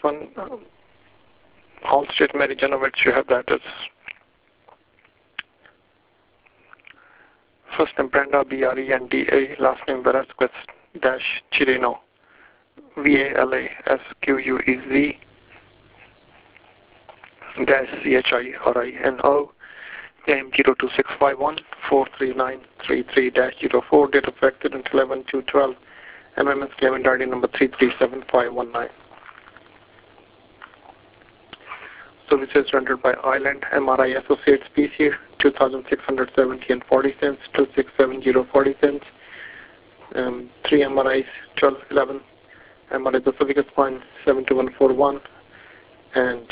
one, Allstate Mary Janovich, you have that as first name Brenda, Brenda, last name Velasquez dash Chirino, VALASQUEZ dash CHIRINO, name 02651-43933-04, date of accident 11/2/12, MMS claimant ID number 337519. Services rendered by Island MRI Associates PC 2,670 and 40 cents, 2670 cents. 3 MRIs 1211, MRI the cervical spine 72141 and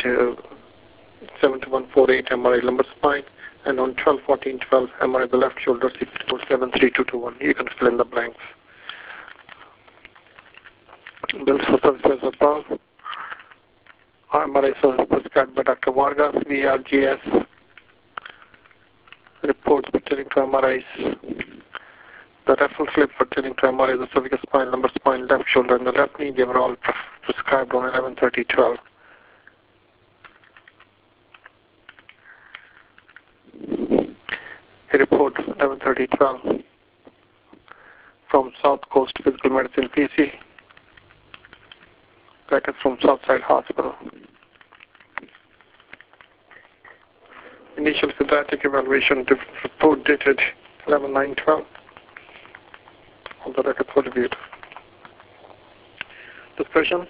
72148 MRI lumbar spine, and on 121412 MRI the left shoulder 6473221. You can fill in the blanks. Bills for services above. MRI service prescribed by Dr. Vargas, VRGS. Reports pertaining to MRIs. The referral slip pertaining to MRI, the cervical spine, lumbar spine, left shoulder, and the left knee, they were all prescribed on 11/30/12. A report 11/30/12 from South Coast Physical Medicine PC. That is from Southside Hospital. Initial physiatric evaluation report dated 11/9/12. All the records were reviewed. Discussion.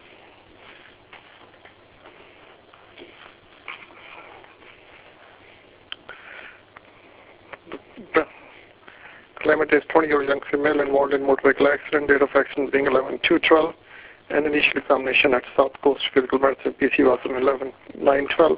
The claimant is 20-year-old young female involved in motor vehicle accident. Date of accident being 11/2/12. And initial examination at South Coast Physical Medicine PC was on 11/9/12.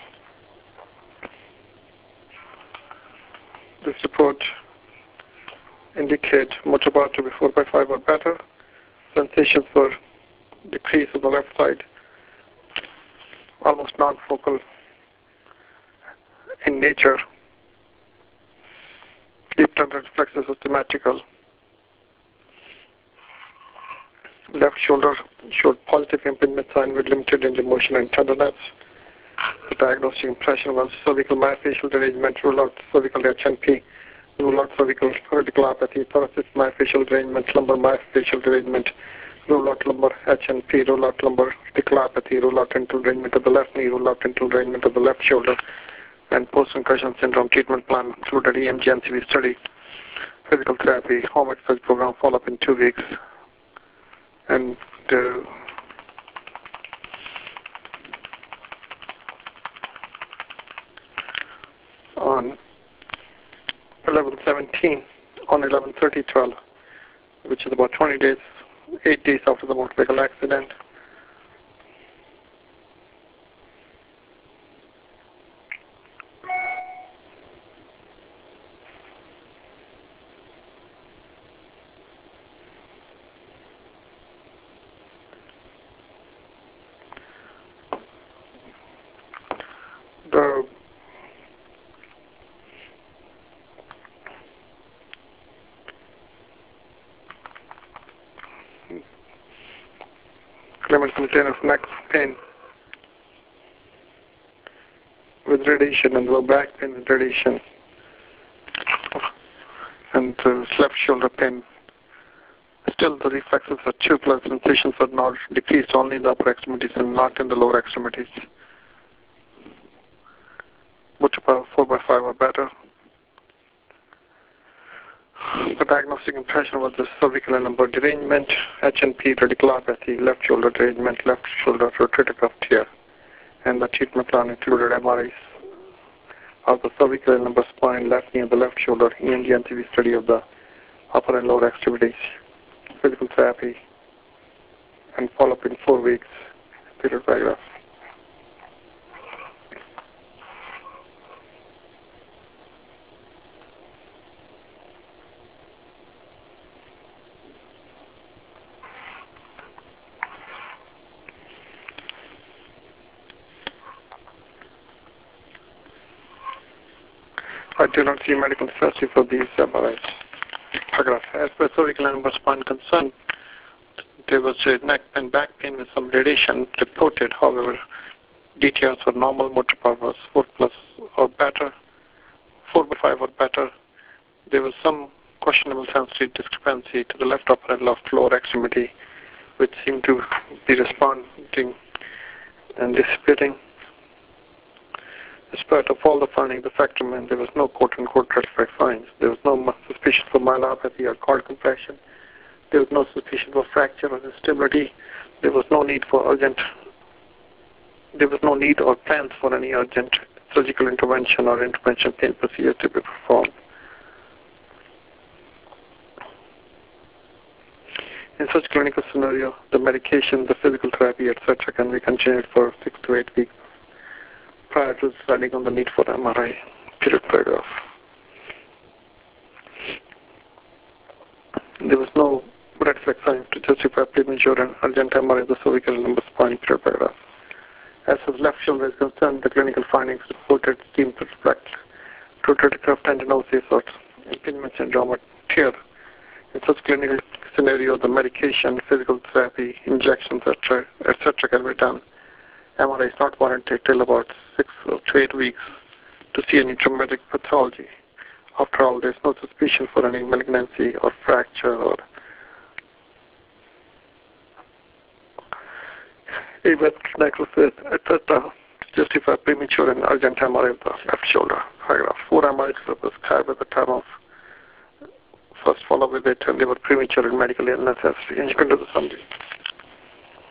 This report indicate motor bar to be 4/5 or better. Sensations were decreased on the left side, almost non-focal in nature. Deep tendon reflexes systematical. Left shoulder showed positive impingement sign with limited range of motion and tenderness. The diagnostic impression was cervical myofascial derangement, rule out cervical HNP, rule out cervical radiculopathy, thoracic myofascial derangement, lumbar myofascial derangement, rule out lumbar HNP, rule out lumbar radiculopathy, rule out internal derangement of the left knee, rule out internal derangement of the left shoulder, and post-concussion syndrome treatment plan included EMG NCV study, physical therapy, home exercise program, follow-up in 2 weeks. And on 11/17, on 11/30/12, which is about 20 days, 8 days after the motor vehicle accident, the claimant complained of neck pain with radiation and low back pain with radiation, and left shoulder pain. Still, the reflexes are tubular, sensations are not decreased only in the upper extremities and not in the lower extremities. Motor power 4/5 or better. The diagnostic impression was the cervical and lumbar derangement, HNP, radiculopathy, left shoulder derangement, left shoulder rotator cuff tear, and the treatment plan included MRIs of the cervical and lumbar spine, left knee and the left shoulder, EMG NCV study of the upper and lower extremities, physical therapy, and follow-up in 4 weeks. Period paragraph. I do not see medical necessity for these MRIs. Paragraph. As per cervical and lumbar spine concern, There was a neck and back pain with some radiation reported. However, details were normal. Motor power was 4 plus or better, 4/5 or better. There was some questionable sensory discrepancy to the left upper and left lower extremity, which seemed to be responding and dissipating. Despite of all the findings, the factor meant there was no quote-unquote red flag signs. There was no suspicion for myelopathy or cord compression. There was no suspicion for fracture or instability. There was no need or plans for any urgent surgical intervention or intervention pain procedure to be performed. In such clinical scenario, the medication, the physical therapy, etc. can be continued for 6 to 8 weeks prior to deciding on the need for MRI. Period. Paragraph. There was no red flag signs to justify premature and urgent MRI of the cervical and lumbar spine. Period. Paragraph. As far as left shoulder is concerned, the clinical findings reported seem to reflect rotator cuff tendinosis or impingement syndrome or tear. In such clinical scenario, the medication, physical therapy, injections, etc. can be done. MRI is not warranted till about 6 to 8 weeks to see any traumatic pathology. After all, there is no suspicion for any malignancy or fracture or even necrosis, etc. to justify premature and urgent MRI of the left shoulder. Paragraph 4 MRIs were prescribed at the time of first follow with it, and they were premature and medically unnecessary. And you can do the summary.